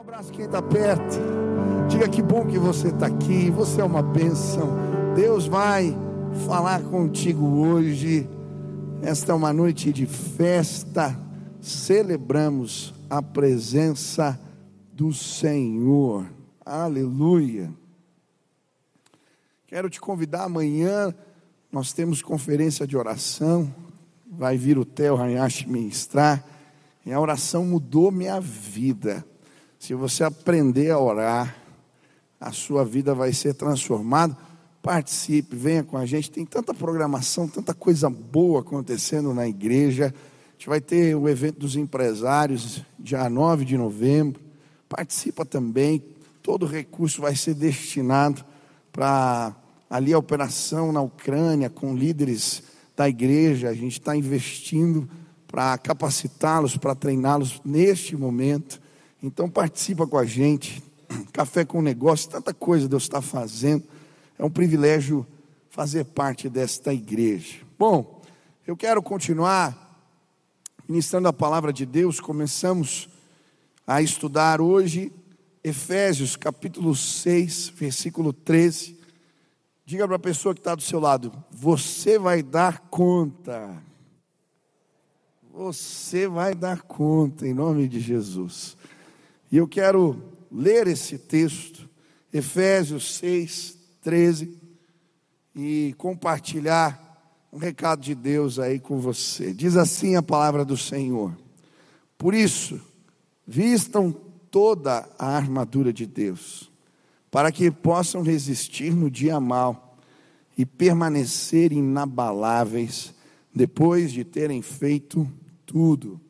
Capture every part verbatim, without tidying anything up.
Abraça quem está perto. Diga que bom que você está aqui. Você é uma bênção. Deus vai falar contigo hoje. Esta é uma noite de festa. Celebramos a presença do Senhor. Aleluia. Quero te convidar amanhã. Nós temos conferência de oração. Vai vir o Theo Hayashi ministrar. E a oração mudou minha vida. Se você aprender a orar, a sua vida vai ser transformada. Participe, venha com a gente. Tem tanta programação, tanta coisa boa acontecendo na igreja. A gente vai ter o evento dos empresários, dia nove de novembro. Participa também. Todo recurso vai ser destinado para ali a operação na Ucrânia, com líderes da igreja. A gente está investindo para capacitá-los, para treiná-los neste momento. Então participa com a gente. Café com negócio, tanta coisa Deus está fazendo. É um privilégio fazer parte desta igreja. Bom, eu quero continuar ministrando a palavra de Deus. Começamos a estudar hoje Efésios capítulo seis, versículo treze. Diga para a pessoa que está do seu lado: você vai dar conta. Você vai dar conta, em nome de Jesus. E eu quero ler esse texto, Efésios seis, treze, e compartilhar um recado de Deus aí com você. Diz assim a palavra do Senhor: por isso, vistam toda a armadura de Deus, para que possam resistir no dia mau e permanecer inabaláveis depois de terem feito tudo.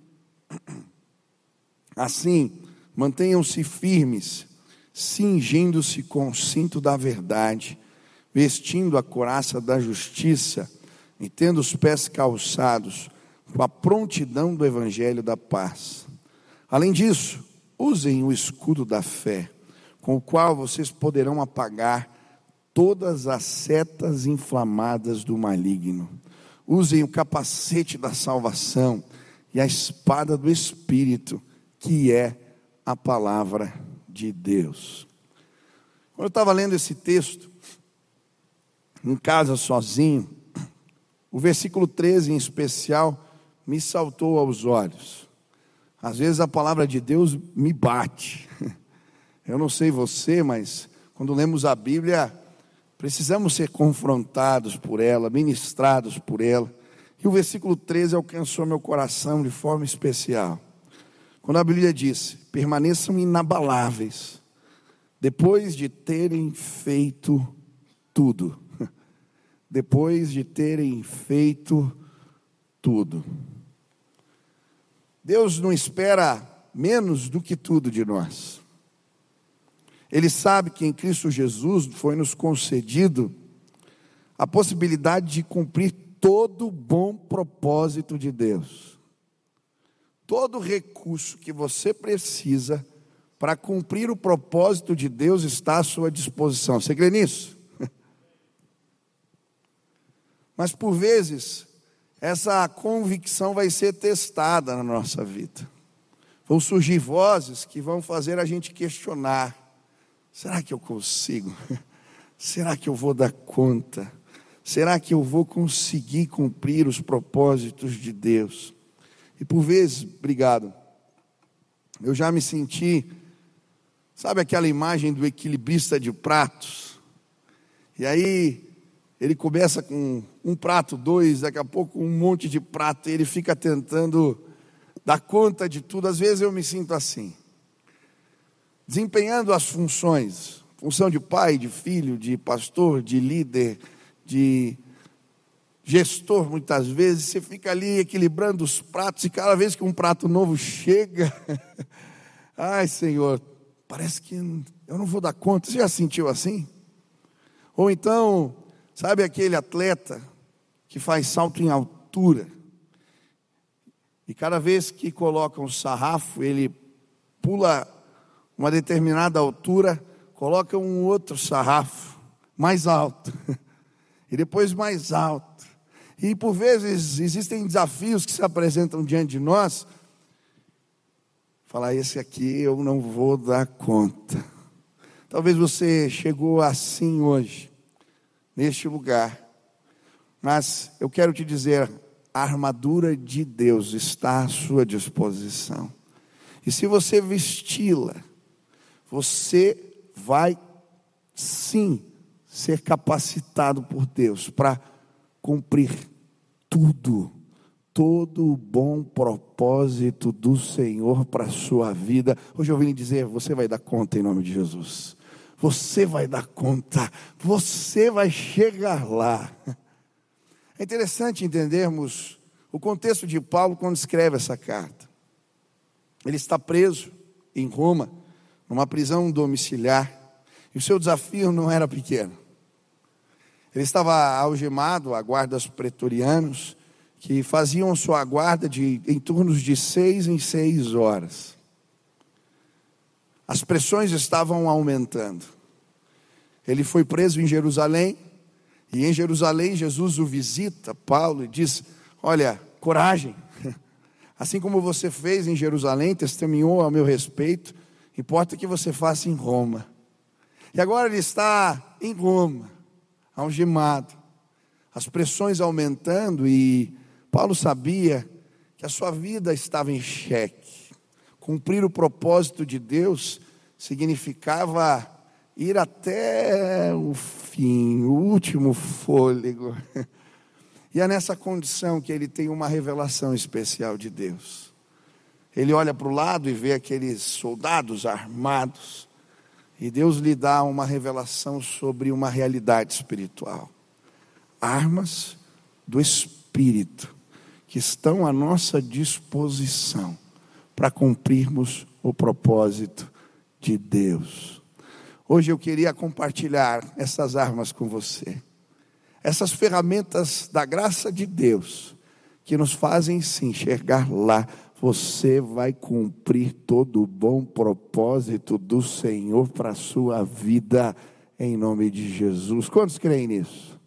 Assim, mantenham-se firmes, cingindo-se com o cinto da verdade, vestindo a couraça da justiça e tendo os pés calçados com a prontidão do evangelho da paz. Além disso, usem o escudo da fé, com o qual vocês poderão apagar todas as setas inflamadas do maligno. Usem o capacete da salvação e a espada do Espírito, que é a palavra de Deus. Quando eu estava lendo esse texto, em casa sozinho, o versículo treze em especial me saltou aos olhos. Às vezes a palavra de Deus me bate. Eu não sei você, mas quando lemos a Bíblia, precisamos ser confrontados por ela, ministrados por ela. E o versículo treze alcançou meu coração de forma especial. Quando a Bíblia diz: permaneçam inabaláveis, depois de terem feito tudo. Depois de terem feito tudo. Deus não espera menos do que tudo de nós. Ele sabe que em Cristo Jesus foi nos concedido a possibilidade de cumprir todo o bom propósito de Deus. Todo recurso que você precisa para cumprir o propósito de Deus está à sua disposição. Você crê nisso? Mas por vezes, essa convicção vai ser testada na nossa vida. Vão surgir vozes que vão fazer a gente questionar: será que eu consigo? Será que eu vou dar conta? Será que eu vou conseguir cumprir os propósitos de Deus? E por vezes, obrigado, eu já me senti, sabe aquela imagem do equilibrista de pratos? E aí, ele começa com um prato, dois, daqui a pouco um monte de prato, e ele fica tentando dar conta de tudo. Às vezes eu me sinto assim, desempenhando as funções, função de pai, de filho, de pastor, de líder, de gestor. Muitas vezes você fica ali equilibrando os pratos, e cada vez que um prato novo chega, ai Senhor, parece que eu não vou dar conta. Você já sentiu assim? Ou então, sabe aquele atleta que faz salto em altura, e cada vez que coloca um sarrafo, ele pula uma determinada altura, coloca um outro sarrafo mais alto, e depois mais alto. E por vezes existem desafios que se apresentam diante de nós, falar: esse aqui eu não vou dar conta. Talvez você chegou assim hoje, neste lugar, mas eu quero te dizer, a armadura de Deus está à sua disposição. E se você vesti-la, você vai sim ser capacitado por Deus para cumprir tudo, todo o bom propósito do Senhor para a sua vida. Hoje eu vim dizer: você vai dar conta em nome de Jesus. Você vai dar conta, você vai chegar lá. É interessante entendermos o contexto de Paulo quando escreve essa carta. Ele está preso em Roma, numa prisão domiciliar, e o seu desafio não era pequeno. Ele estava algemado a guardas pretorianos, que faziam sua guarda de, em turnos de seis em seis horas. As pressões estavam aumentando. Ele foi preso em Jerusalém, e em Jerusalém Jesus o visita, Paulo, e diz: olha, coragem, assim como você fez em Jerusalém, testemunhou a meu respeito, importa que você faça em Roma. E agora ele está em Roma, algemado, as pressões aumentando, e Paulo sabia que a sua vida estava em xeque. Cumprir o propósito de Deus significava ir até o fim, o último fôlego. E é nessa condição que ele tem uma revelação especial de Deus. Ele olha para o lado e vê aqueles soldados armados, e Deus lhe dá uma revelação sobre uma realidade espiritual. Armas do Espírito que estão à nossa disposição para cumprirmos o propósito de Deus. Hoje eu queria compartilhar essas armas com você. Essas ferramentas da graça de Deus, que nos fazem sim chegar lá. Você vai cumprir todo o bom propósito do Senhor para a sua vida, em nome de Jesus. Quantos creem nisso?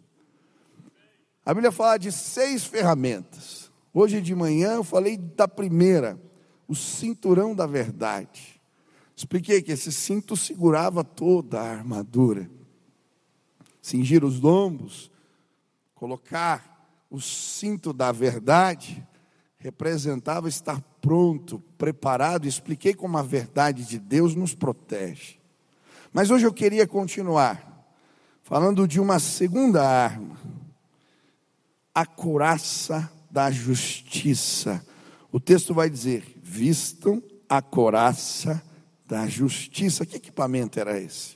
A Bíblia fala de seis ferramentas. Hoje de manhã eu falei da primeira, o cinturão da verdade. Expliquei que esse cinto segurava toda a armadura. Cingir os lombos, colocar o cinto da verdade, representava estar pronto, preparado. Expliquei como a verdade de Deus nos protege. Mas hoje eu queria continuar falando de uma segunda arma, a couraça da justiça. O texto vai dizer: vistam a couraça da justiça. Que equipamento era esse?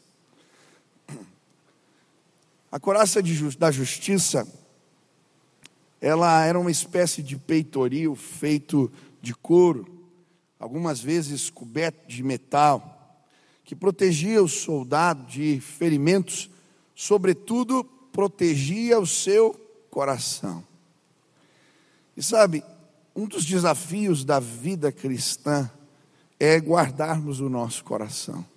A couraça de, da justiça, ela era uma espécie de peitoril feito de couro, algumas vezes coberto de metal, que protegia o soldado de ferimentos, sobretudo protegia o seu coração. E sabe, um dos desafios da vida cristã é guardarmos o nosso coração.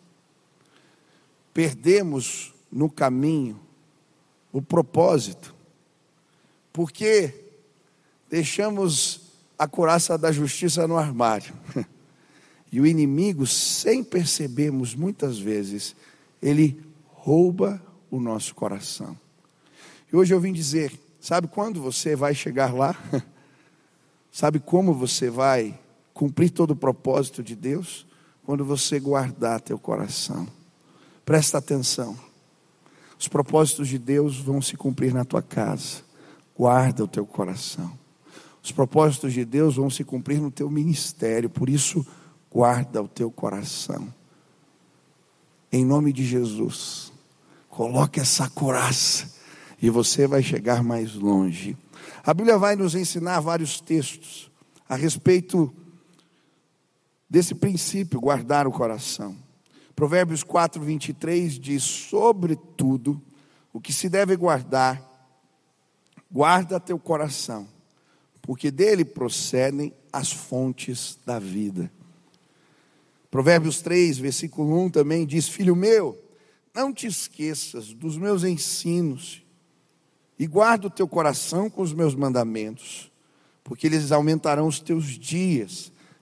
Perdemos no caminho o propósito, porque deixamos a couraça da justiça no armário. E o inimigo, sem percebermos muitas vezes, ele rouba o nosso coração. E hoje eu vim dizer, sabe quando você vai chegar lá? Sabe como você vai cumprir todo o propósito de Deus? Quando você guardar teu coração. Presta atenção. Os propósitos de Deus vão se cumprir na tua casa. Guarda o teu coração. Os propósitos de Deus vão se cumprir no teu ministério. Por isso, guarda o teu coração. Em nome de Jesus, coloque essa couraça e você vai chegar mais longe. A Bíblia vai nos ensinar vários textos a respeito desse princípio, guardar o coração. Provérbios quatro, vinte e três diz: sobretudo, o que se deve guardar, guarda teu coração, porque dele procedem as fontes da vida. Provérbios três, versículo um também diz: filho meu, não te esqueças dos meus ensinos, e guarda o teu coração com os meus mandamentos, porque eles aumentarão os teus dias,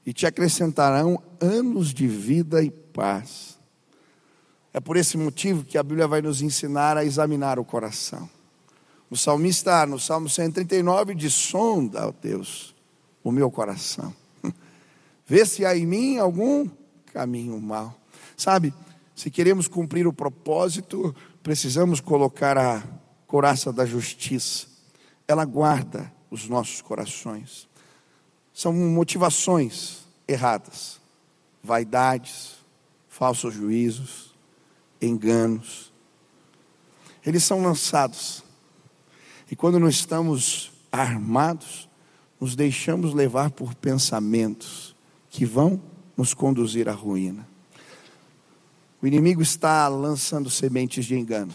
e te acrescentarão anos de vida e paz. É por esse motivo que a Bíblia vai nos ensinar a examinar o coração. O salmista, no Salmo cento e trinta e nove, diz: sonda, ó Deus, o meu coração. Vê se há em mim algum caminho mau. Sabe, se queremos cumprir o propósito, precisamos colocar a couraça da justiça. Ela guarda os nossos corações. São motivações erradas, vaidades, falsos juízos, enganos. Eles são lançados. E quando não estamos armados, nos deixamos levar por pensamentos que vão nos conduzir à ruína. O inimigo está lançando sementes de engano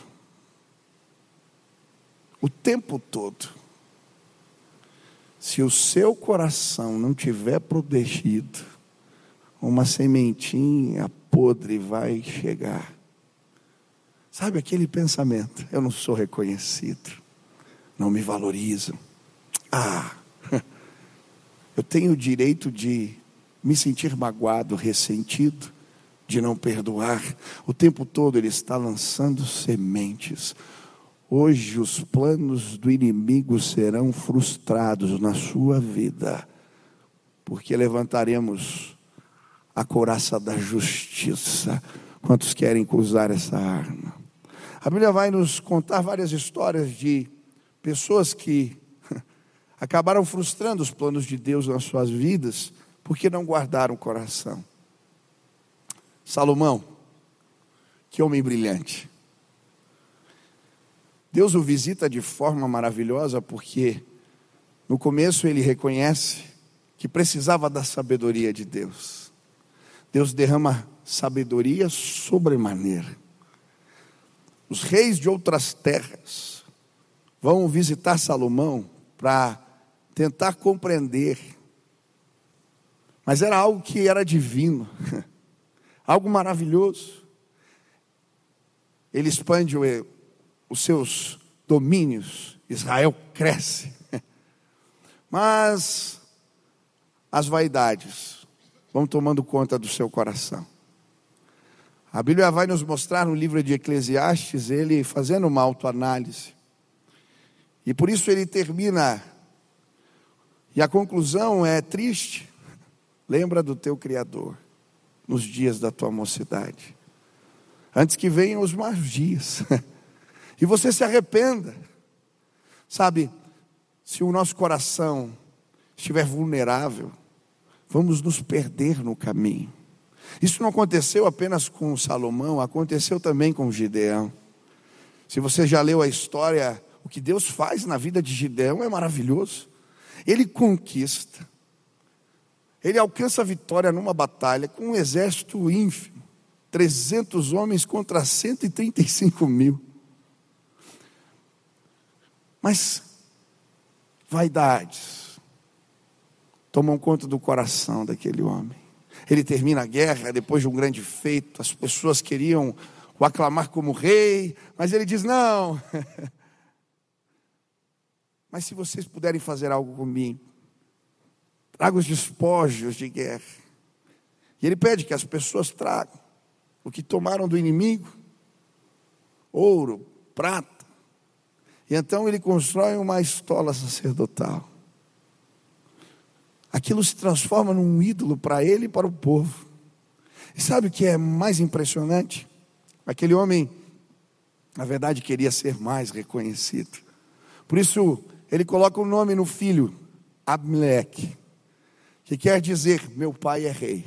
o tempo todo. Se o seu coração não tiver protegido, uma sementinha podre vai chegar. Sabe aquele pensamento: eu não sou reconhecido, não me valorizam. Ah, eu tenho o direito de me sentir magoado, ressentido, de não perdoar. O tempo todo ele está lançando sementes. Hoje os planos do inimigo serão frustrados na sua vida, porque levantaremos a couraça da justiça. Quantos querem usar essa arma? A Bíblia vai nos contar várias histórias de pessoas que acabaram frustrando os planos de Deus nas suas vidas, porque não guardaram o coração. Salomão, que homem brilhante. Deus o visita de forma maravilhosa, porque no começo ele reconhece que precisava da sabedoria de Deus. Deus derrama sabedoria sobremaneira. Os reis de outras terras vão visitar Salomão para tentar compreender, mas era algo que era divino, algo maravilhoso. Ele expande o, os seus domínios, Israel cresce, mas as vaidades vão tomando conta do seu coração. A Bíblia vai nos mostrar no livro de Eclesiastes, ele fazendo uma autoanálise, e por isso ele termina, e a conclusão é triste. Lembra do teu Criador nos dias da tua mocidade, antes que venham os maus dias, e você se arrependa. Sabe, se o nosso coração estiver vulnerável, vamos nos perder no caminho. Isso não aconteceu apenas com Salomão, aconteceu também com Gideão. Se você já leu a história, o que Deus faz na vida de Gideão é maravilhoso. Ele conquista, ele alcança a vitória numa batalha com um exército ínfimo, trezentos homens contra cento e trinta e cinco mil. Mas vaidades tomam conta do coração daquele homem. Ele termina a guerra depois de um grande feito. As pessoas queriam o aclamar como rei, mas ele diz: não, mas se vocês puderem fazer algo comigo, traga os despojos de guerra. E ele pede que as pessoas tragam o que tomaram do inimigo, ouro, prata. E então ele constrói uma estola sacerdotal. Aquilo se transforma num ídolo para ele e para o povo. E sabe o que é mais impressionante? Aquele homem, na verdade, queria ser mais reconhecido. Por isso, ele coloca o nome no filho, Abimeleque, que quer dizer: meu pai é rei.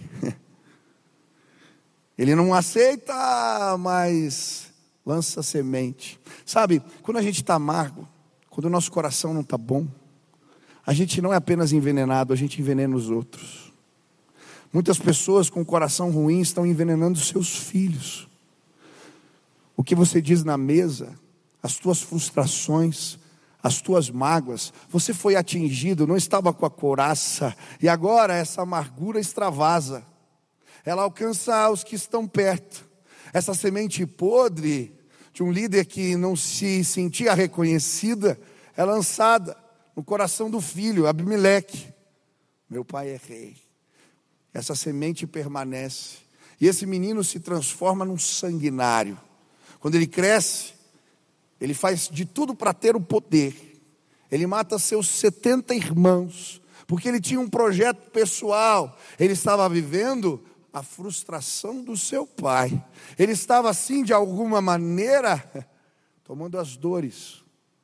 Ele não aceita, mas lança semente. Sabe, quando a gente está amargo, quando o nosso coração não está bom, a gente não é apenas envenenado, a gente envenena os outros. Muitas pessoas com o coração ruim estão envenenando seus filhos. O que você diz na mesa, as tuas frustrações, as tuas mágoas, você foi atingido, não estava com a couraça, e agora essa amargura extravasa. Ela alcança os que estão perto. Essa semente podre de um líder que não se sentia reconhecida é lançada no coração do filho, Abimeleque. Meu pai é rei. essa semente permanece, e esse menino se transforma num sanguinário. Quando ele cresce, ele faz de tudo para ter o poder. Ele mata seus setenta irmãos, porque ele tinha um projeto pessoal. Ele estava vivendo a frustração do seu pai. Ele estava assim, de alguma maneira, tomando as dores.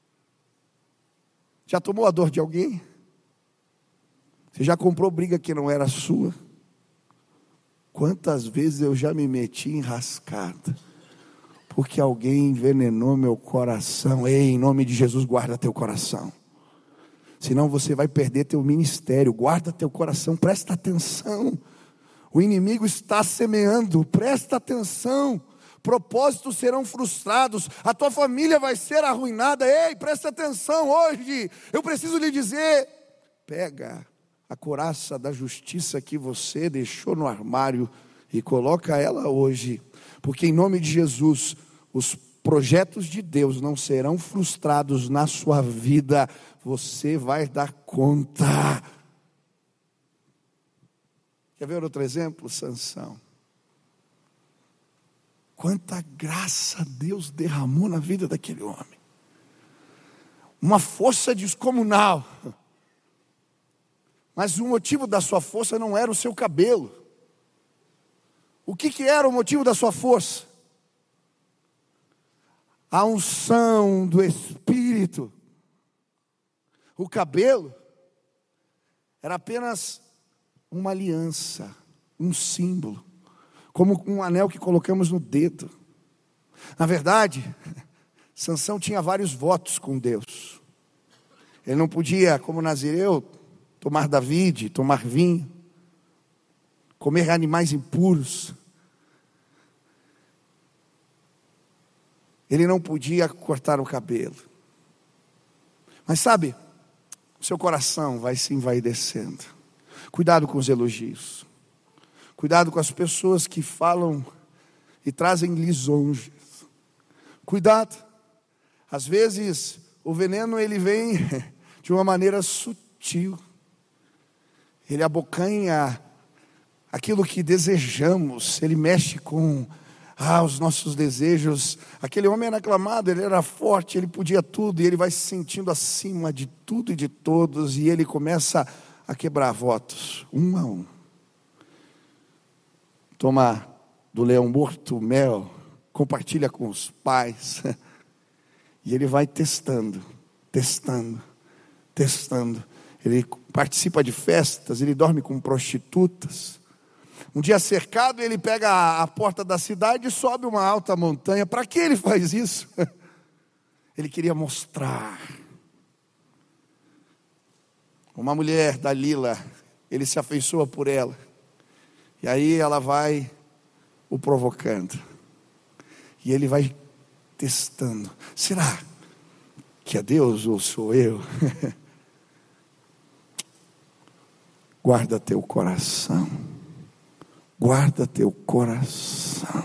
Já tomou a dor de alguém? Você já comprou briga que não era sua? Quantas vezes eu já me meti em rascada, porque alguém envenenou meu coração. Ei, em nome de Jesus, guarda teu coração. Senão você vai perder teu ministério. Guarda teu coração, presta atenção. O inimigo está semeando, presta atenção. Propósitos serão frustrados, a tua família vai ser arruinada. Ei, presta atenção hoje. Eu preciso lhe dizer: pega a couraça da justiça que você deixou no armário e coloca ela hoje, porque em nome de Jesus, os projetos de Deus não serão frustrados na sua vida. Você vai dar conta. Quer ver outro exemplo? Sansão. Quanta graça Deus derramou na vida daquele homem. Uma força descomunal. Mas o motivo da sua força não era o seu cabelo. O que, que era o motivo da sua força? A unção do Espírito. O cabelo era apenas uma aliança, um símbolo, como um anel que colocamos no dedo. Na verdade, Sansão tinha vários votos com Deus. Ele não podia, como nazireu, tomar da vide, tomar vinho, comer animais impuros. Ele não podia cortar o cabelo. Mas sabe, o seu coração vai se envaidecendo. Cuidado com os elogios. Cuidado com as pessoas que falam e trazem lisonjas. Cuidado. Às vezes o veneno ele vem de uma maneira sutil. Ele abocanha aquilo que desejamos. Ele mexe com ah, os nossos desejos. Aquele homem era aclamado, ele era forte, ele podia tudo. E ele vai se sentindo acima de tudo e de todos. E ele começa a quebrar votos, um a um. Toma do leão morto mel, compartilha com os pais. E ele vai testando, testando, testando. Ele participa de festas, ele dorme com prostitutas. Um dia cercado, ele pega a, a porta da cidade e sobe uma alta montanha. Para que ele faz isso? Ele queria mostrar. Uma mulher, Dalila, ele se afeiçoa por ela. E aí ela vai o provocando. E ele vai testando. Será que é Deus ou sou eu? Guarda teu coração. Guarda teu coração.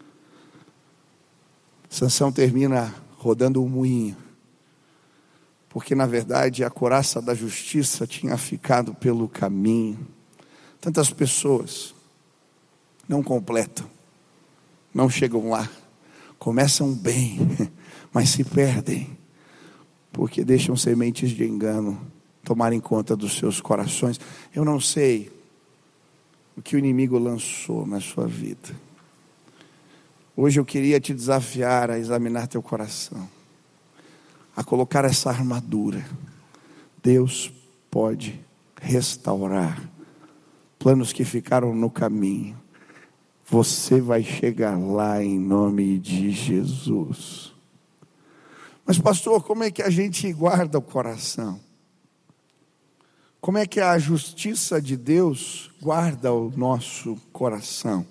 Sansão termina rodando um moinho. Porque na verdade a couraça da justiça tinha ficado pelo caminho. Tantas pessoas não completam, não chegam lá, começam bem, mas se perdem, porque deixam sementes de engano tomarem conta dos seus corações. Eu não sei o que o inimigo lançou na sua vida. Hoje eu queria te desafiar a examinar teu coração, a colocar essa armadura. Deus pode restaurar planos que ficaram no caminho. Você vai chegar lá em nome de Jesus. Mas pastor, como é que a gente guarda o coração? Como é que a justiça de Deus guarda o nosso coração?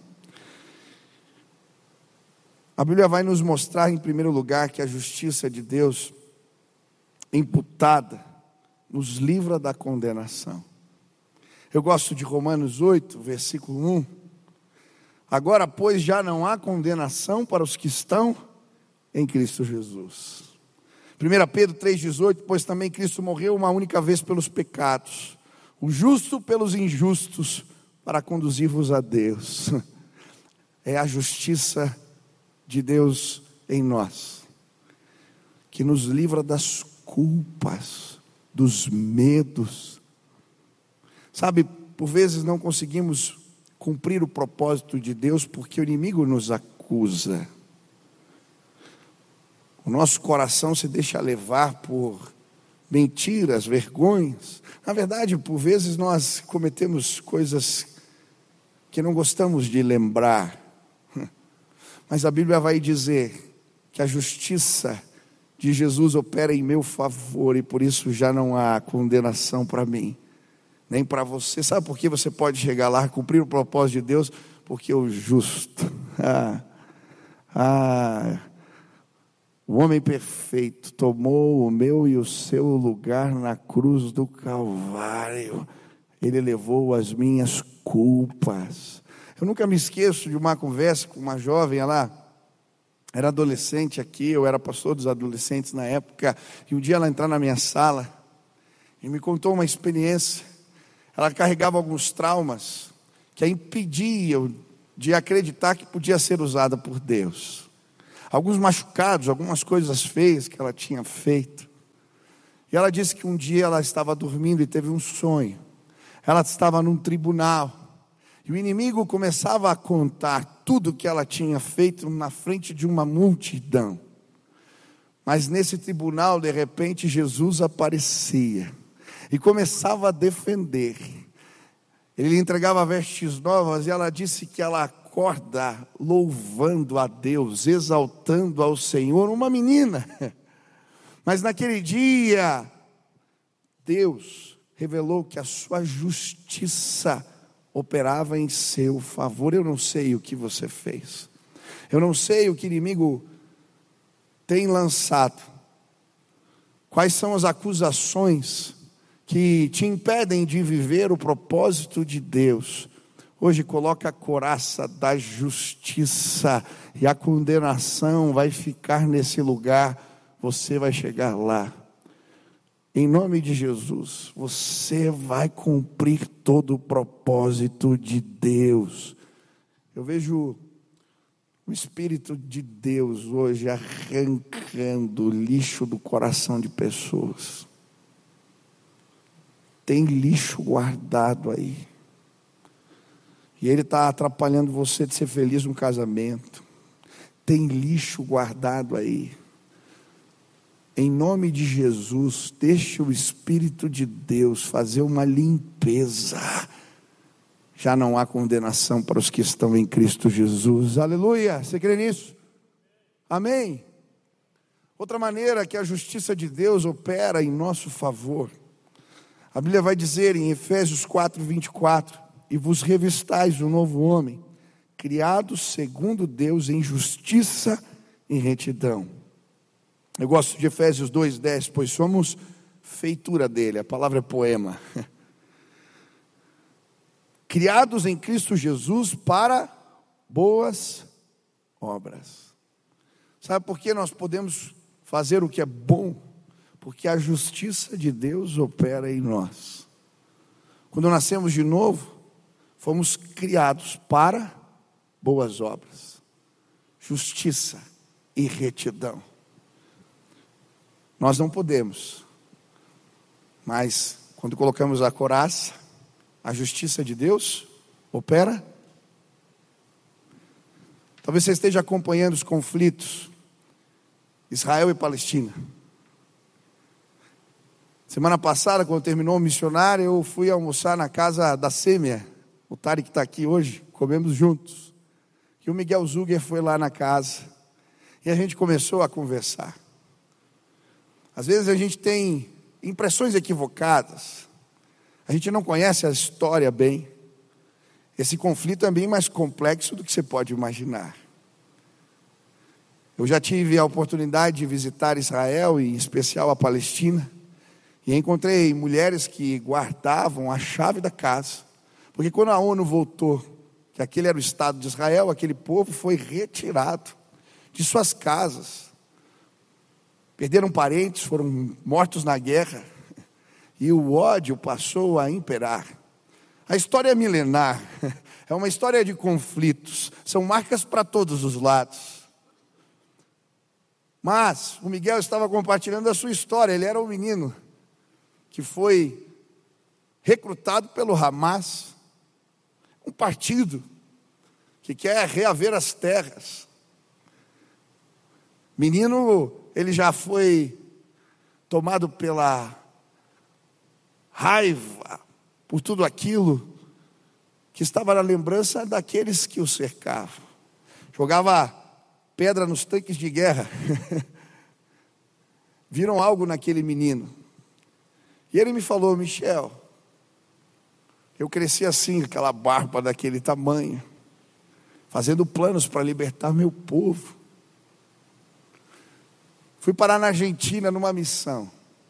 A Bíblia vai nos mostrar em primeiro lugar que a justiça de Deus imputada nos livra da condenação. Eu gosto de Romanos oito, versículo um. Agora, pois, já não há condenação para os que estão em Cristo Jesus. primeira Pedro três, dezoito, pois também Cristo morreu uma única vez pelos pecados, o justo pelos injustos, para conduzir-vos a Deus. É a justiça de Deus em nós, que nos livra das culpas, dos medos. Sabe, por vezes não conseguimos cumprir o propósito de Deus porque o inimigo nos acusa. O nosso coração se deixa levar por mentiras, vergonhas. Na verdade, por vezes nós cometemos coisas que não gostamos de lembrar. Mas a Bíblia vai dizer que a justiça de Jesus opera em meu favor e por isso já não há condenação para mim, nem para você. Sabe por que você pode chegar lá, cumprir o propósito de Deus? Porque o justo, ah, ah, o homem perfeito tomou o meu e o seu lugar na cruz do Calvário. Ele levou as minhas culpas. Eu nunca me esqueço de uma conversa com uma jovem, ela era adolescente aqui, eu era pastor dos adolescentes na época, e um dia ela entrou na minha sala e me contou uma experiência. Ela carregava alguns traumas que a impediam de acreditar que podia ser usada por Deus. Alguns machucados, algumas coisas feias que ela tinha feito. E ela disse que um dia ela estava dormindo e teve um sonho. Ela estava num tribunal. E o inimigo começava a contar tudo que ela tinha feito na frente de uma multidão. Mas nesse tribunal, de repente, Jesus aparecia e começava a defender. Ele lhe entregava vestes novas e ela disse que ela acorda louvando a Deus, exaltando ao Senhor, uma menina. Mas naquele dia, Deus revelou que a sua justiça operava em seu favor. Eu não sei o que você fez, eu não sei o que o inimigo tem lançado, quais são as acusações que te impedem de viver o propósito de Deus. Hoje coloca a couraça da justiça e a condenação vai ficar nesse lugar, você vai chegar lá. Em nome de Jesus, você vai cumprir todo o propósito de Deus. Eu vejo o Espírito de Deus hoje arrancando o lixo do coração de pessoas. Tem lixo guardado aí. E ele está atrapalhando você de ser feliz no casamento. Tem lixo guardado aí. Em nome de Jesus, deixe o Espírito de Deus fazer uma limpeza. Já não há condenação para os que estão em Cristo Jesus. Aleluia, você crê nisso? Amém? Outra maneira que a justiça de Deus opera em nosso favor. A Bíblia vai dizer em Efésios quatro, vinte e quatro, e vos revistais um novo homem, criado segundo Deus em justiça e retidão. Eu gosto de Efésios dois, dez, pois somos feitura dele, a palavra é poema. Criados em Cristo Jesus para boas obras. Sabe por que nós podemos fazer o que é bom? Porque a justiça de Deus opera em nós. Quando nascemos de novo, fomos criados para boas obras, justiça e retidão. Nós não podemos, mas quando colocamos a couraça, a justiça de Deus opera. Talvez você esteja acompanhando os conflitos Israel e Palestina. Semana passada, quando terminou o missionário, eu fui almoçar na casa da Sêmia. O Tarek está aqui hoje, comemos juntos. E o Miguel Zuger foi lá na casa. E a gente começou a conversar. Às vezes a gente tem impressões equivocadas. A gente não conhece a história bem. Esse conflito é bem mais complexo do que você pode imaginar. Eu já tive a oportunidade de visitar Israel, e em especial a Palestina. E encontrei mulheres que guardavam a chave da casa. Porque quando a ONU voltou, que aquele era o Estado de Israel, aquele povo foi retirado de suas casas. Perderam parentes, foram mortos na guerra. E o ódio passou a imperar. A história é milenar, é uma história de conflitos, são marcas para todos os lados. Mas o Miguel estava compartilhando a sua história. Ele era um menino que foi recrutado pelo Hamas, um partido que quer reaver as terras. Menino, ele já foi tomado pela raiva, por tudo aquilo que estava na lembrança daqueles que o cercavam. Jogava pedra nos tanques de guerra. Viram algo naquele menino. E ele me falou: Michel, eu cresci assim, aquela barba daquele tamanho, fazendo planos para libertar meu povo. Fui parar na Argentina numa missão.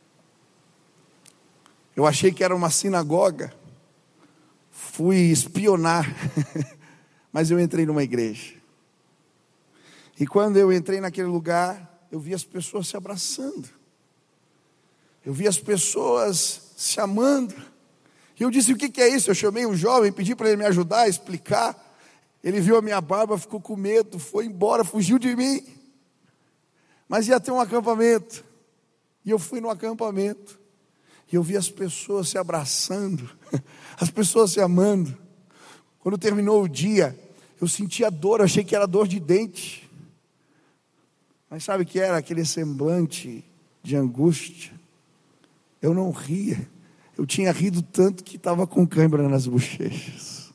Eu achei que era uma sinagoga. Fui espionar, mas eu entrei numa igreja. E quando eu entrei naquele lugar, eu vi as pessoas se abraçando. Eu vi as pessoas se amando. E eu disse: o que é isso? Eu chamei um jovem, pedi para ele me ajudar a explicar. Ele viu a minha barba, ficou com medo, foi embora, fugiu de mim. Mas ia ter um acampamento. E eu fui no acampamento. E eu vi as pessoas se abraçando, as pessoas se amando. Quando terminou o dia, eu senti a dor, eu achei que era dor de dente. Mas sabe o que era? Aquele semblante de angústia. Eu não ria. Eu tinha rido tanto que estava com cãibra nas bochechas.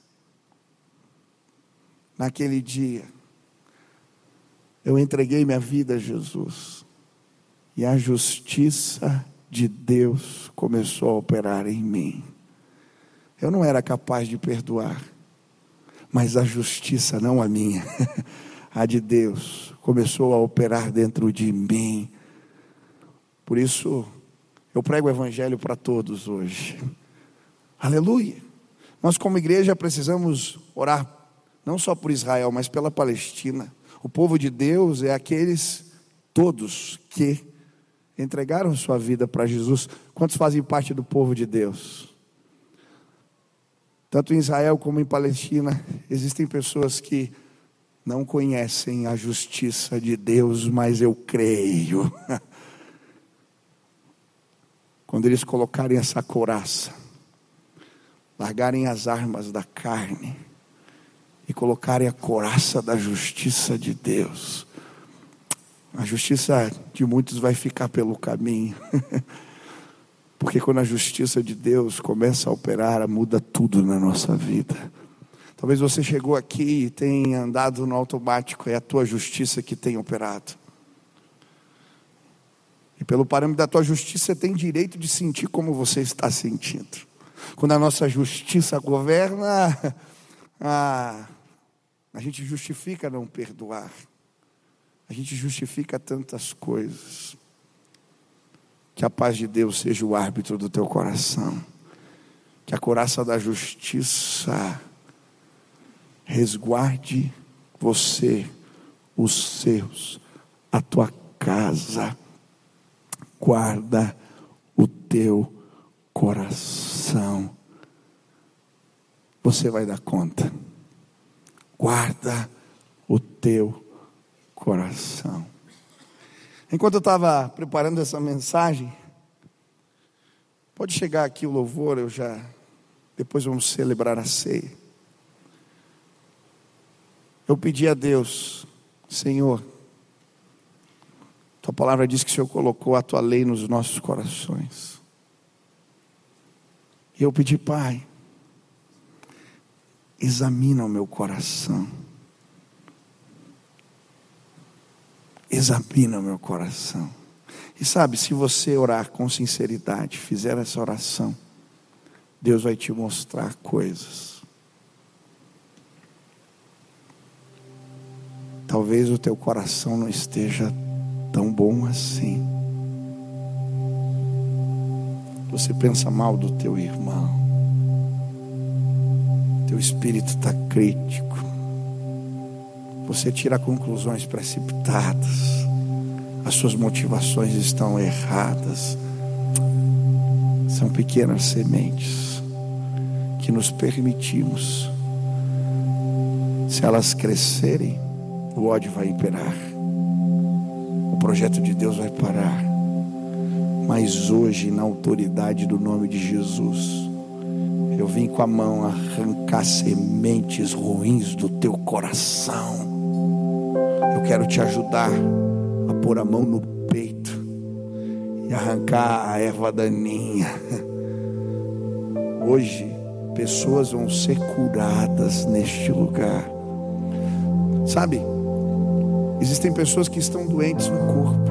Naquele dia, eu entreguei minha vida a Jesus. E a justiça de Deus começou a operar em mim. Eu não era capaz de perdoar, mas a justiça, não a minha, a de Deus, começou a operar dentro de mim. Por isso, eu prego o evangelho para todos hoje. Aleluia. Nós como igreja precisamos orar, não só por Israel, mas pela Palestina. O povo de Deus é aqueles todos que entregaram sua vida para Jesus. Quantos fazem parte do povo de Deus? Tanto em Israel como em Palestina, existem pessoas que não conhecem a justiça de Deus, mas eu creio. Quando eles colocarem essa couraça, largarem as armas da carne e colocarem a couraça da justiça de Deus, a justiça de muitos vai ficar pelo caminho. Porque quando a justiça de Deus começa a operar, muda tudo na nossa vida. Talvez você chegou aqui e tenha andado no automático, é a tua justiça que tem operado. E pelo parâmetro da tua justiça, você tem direito de sentir como você está sentindo. Quando a nossa justiça governa, a, a gente justifica não perdoar. A gente justifica tantas coisas. Que a paz de Deus seja o árbitro do teu coração. Que a couraça da justiça resguarde você, os seus, a tua casa. Guarda o teu coração. Você vai dar conta. Guarda o teu coração. Enquanto eu estava preparando essa mensagem, pode chegar aqui o louvor, eu já, depois vamos celebrar a ceia. Eu pedi a Deus: Senhor, tua palavra diz que o Senhor colocou a tua lei nos nossos corações. E eu pedi: Pai, examina o meu coração. Examina o meu coração. E sabe, se você orar com sinceridade, fizer essa oração, Deus vai te mostrar coisas. Talvez o teu coração não esteja tão bom assim. Você pensa mal do teu irmão. Teu espírito está crítico. Você tira conclusões precipitadas. As suas motivações estão erradas. São pequenas sementes que nos permitimos, se elas crescerem, o ódio vai imperar, o projeto de Deus vai parar. Mas hoje, na autoridade do nome de Jesus, eu vim com a mão arrancar sementes ruins do teu coração. Eu quero te ajudar a pôr a mão no peito e arrancar a erva daninha. Hoje, pessoas vão ser curadas neste lugar. Sabe, existem pessoas que estão doentes no corpo,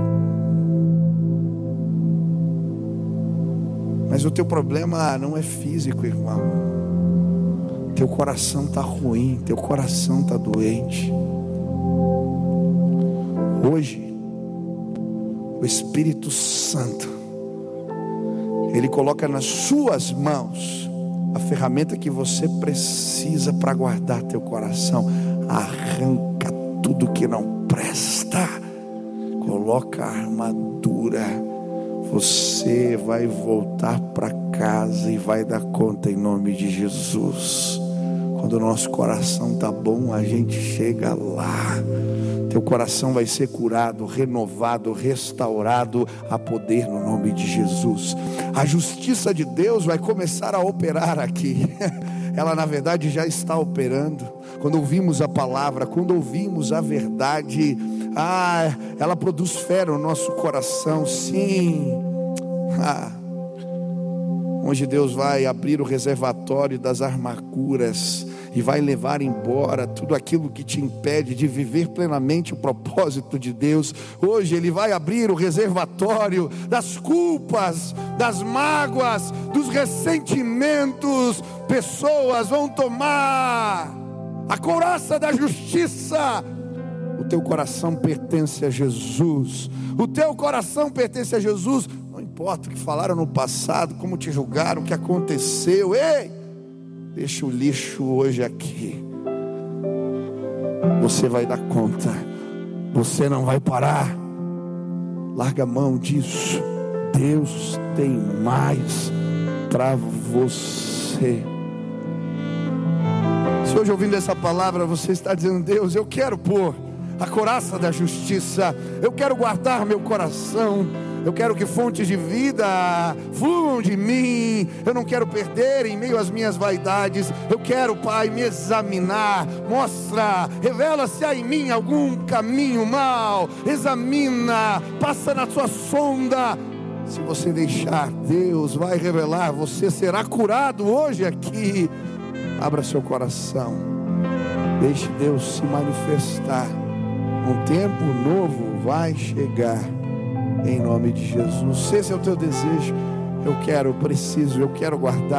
mas o teu problema não é físico, irmão. Teu coração está ruim, teu coração está doente. Hoje, o Espírito Santo, Ele coloca nas suas mãos a ferramenta que você precisa para guardar teu coração. Arranca tudo que não presta, coloca a armadura. Você vai voltar para casa e vai dar conta em nome de Jesus. Quando o nosso coração está bom, a gente chega lá. Teu coração vai ser curado, renovado, restaurado a poder no nome de Jesus. A justiça de Deus vai começar a operar aqui. Ela na verdade já está operando. Quando ouvimos a palavra, quando ouvimos a verdade, ah, ela produz fé no nosso coração. Sim. Ah. Hoje Deus vai abrir o reservatório das amarguras e vai levar embora tudo aquilo que te impede de viver plenamente o propósito de Deus. Hoje Ele vai abrir o reservatório das culpas, das mágoas, dos ressentimentos. Pessoas vão tomar a couraça da justiça. O teu coração pertence a Jesus. O teu coração pertence a Jesus. Não importa o que falaram no passado, como te julgaram, o que aconteceu. Ei, deixa o lixo hoje aqui. Você vai dar conta. Você não vai parar. Larga a mão disso. Deus tem mais para você. Se hoje ouvindo essa palavra você está dizendo: Deus, eu quero pôr a couraça da justiça, eu quero guardar meu coração, eu quero que fontes de vida fluam de mim, eu não quero perder em meio às minhas vaidades. Eu quero, Pai, me examinar. Mostra, revela se há em mim algum caminho mau. Examina, passa na sua sonda. Se você deixar, Deus vai revelar. Você será curado hoje aqui. Abra seu coração, deixe Deus se manifestar. Um tempo novo vai chegar, em nome de Jesus. Se esse é o teu desejo, eu quero, eu preciso, eu quero guardar,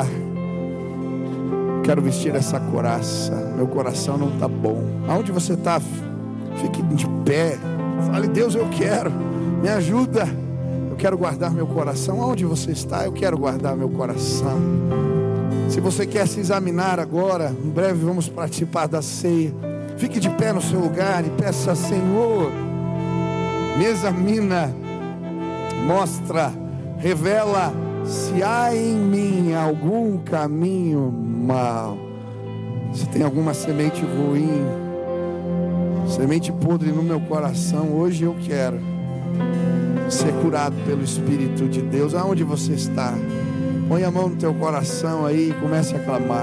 eu quero vestir essa couraça. Meu coração não está bom. Aonde você está, fique de pé. Fale: Deus, eu quero, me ajuda. Eu quero guardar meu coração. Aonde você está, eu quero guardar meu coração. Se você quer se examinar agora, em breve vamos participar da ceia. Fique de pé no seu lugar e peça: Senhor, me examina, mostra, revela se há em mim algum caminho mau, se tem alguma semente ruim, semente podre no meu coração. Hoje eu quero ser curado pelo Espírito de Deus. Aonde você está, põe a mão no teu coração aí e comece a clamar.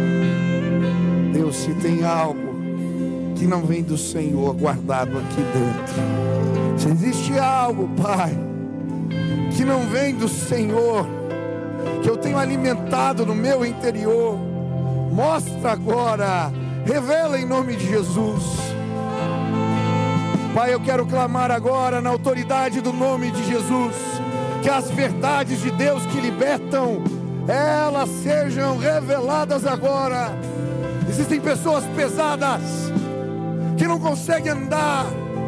Deus, se tem algo que não vem do Senhor guardado aqui dentro, se existe algo, Pai, que não vem do Senhor, que eu tenho alimentado no meu interior, mostra agora, revela em nome de Jesus. Pai, eu quero clamar agora na autoridade do nome de Jesus, que as verdades de Deus que libertam, elas sejam reveladas agora. Existem pessoas pesadas que não conseguem andar,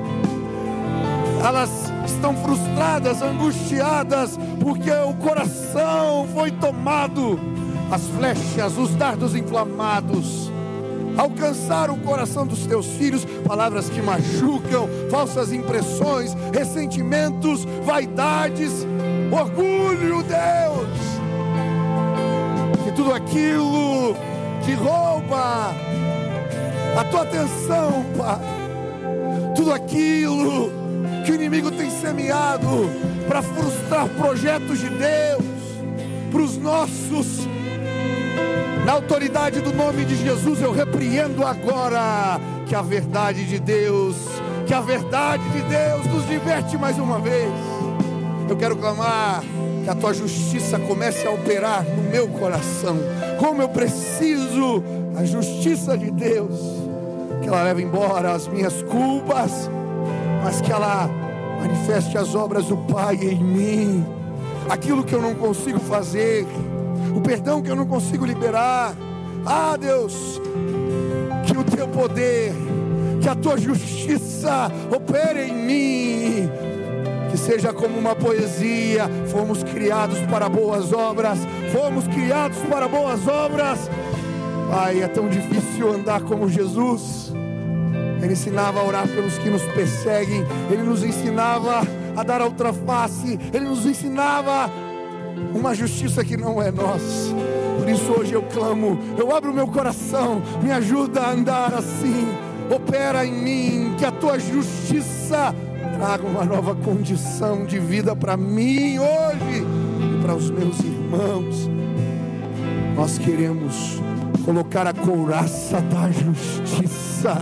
elas estão frustradas, angustiadas, porque o coração foi tomado. As flechas, os dardos inflamados alcançaram o coração dos teus filhos. Palavras que machucam, falsas impressões, ressentimentos, vaidades, orgulho. Deus, que tudo aquilo que rouba a tua atenção, Pai, tudo aquilo que o inimigo tem semeado para frustrar projetos de Deus, para os nossos, na autoridade do nome de Jesus, eu repreendo agora. Que a verdade de Deus, que a verdade de Deus nos liberte mais uma vez. Eu quero clamar que a tua justiça comece a operar no meu coração. Como eu preciso a justiça de Deus, que ela leve embora as minhas culpas, mas que ela manifeste as obras do Pai em mim. Aquilo que eu não consigo fazer, o perdão que eu não consigo liberar. Ah, Deus, que o teu poder, que a tua justiça opere em mim, que seja como uma poesia. Fomos criados para boas obras, fomos criados para boas obras. Pai, é tão difícil andar como Jesus. Ele ensinava a orar pelos que nos perseguem, Ele nos ensinava a dar a outra face, Ele nos ensinava uma justiça que não é nossa. Por isso hoje eu clamo, eu abro meu coração, me ajuda a andar assim. Opera em mim, que a tua justiça traga uma nova condição de vida para mim hoje e para os meus irmãos. Nós queremos colocar a couraça da justiça.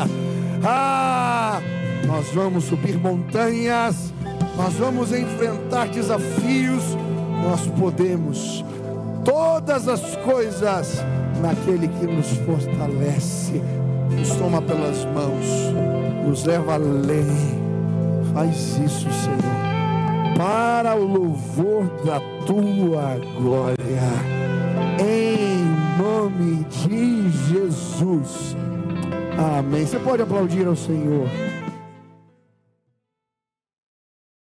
Ah, nós vamos subir montanhas, nós vamos enfrentar desafios, nós podemos todas as coisas naquele que nos fortalece, nos toma pelas mãos, nos leva além. Faz isso, Senhor, para o louvor da tua glória, em nome de Jesus, amém. Você pode aplaudir ao Senhor.